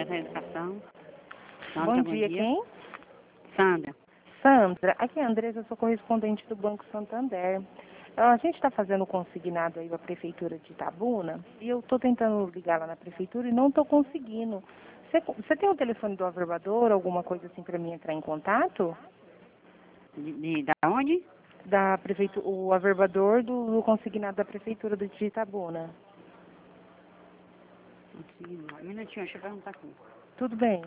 da Educação. Bom dia, quem? Sandra. Sandra, aqui é a Andressa, eu sou correspondente do Banco Santander. A gente está fazendo consignado aí para a Prefeitura de Itabuna e eu estou tentando ligar lá na Prefeitura e não estou conseguindo. Você tem o telefone do averbador, alguma coisa assim para mim entrar em contato? Da onde? Da Prefeitura, o averbador do consignado da Prefeitura de Itabuna. Um minutinho, deixa eu perguntar aqui. Tudo bem.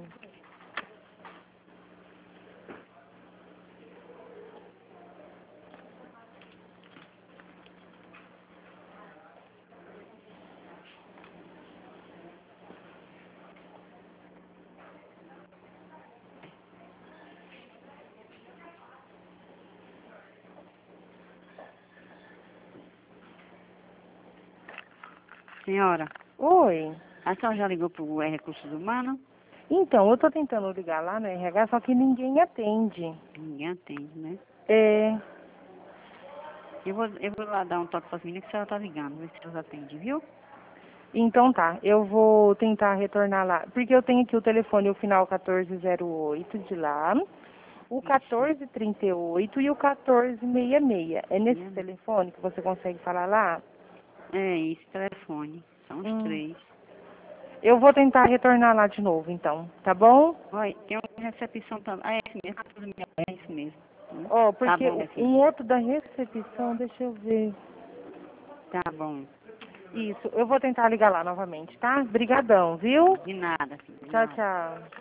Senhora, Oi. a senhora já ligou para o Recursos Humanos? Então, eu estou tentando ligar lá no RH, só que ninguém atende. Ninguém atende, né? É... Eu vou lá dar um toque para as meninas que a senhora está ligando, ver se elas atendem, viu? Então tá, eu vou tentar retornar lá, porque eu tenho aqui o telefone, o final 1408 de lá, o 1438 e o 1466. É nesse telefone que você consegue falar lá? É esse telefone, são os três. Eu vou tentar retornar lá de novo, então, tá bom? Olha, tem uma recepção também. Ah, é esse mesmo, 1466, é esse mesmo. Ó, Tá porque bom, minha filha. um outro da recepção, deixa eu ver. Tá bom. Isso, eu vou tentar ligar lá novamente, tá? Brigadão, viu? De nada, filha, de Tchau, nada. tchau.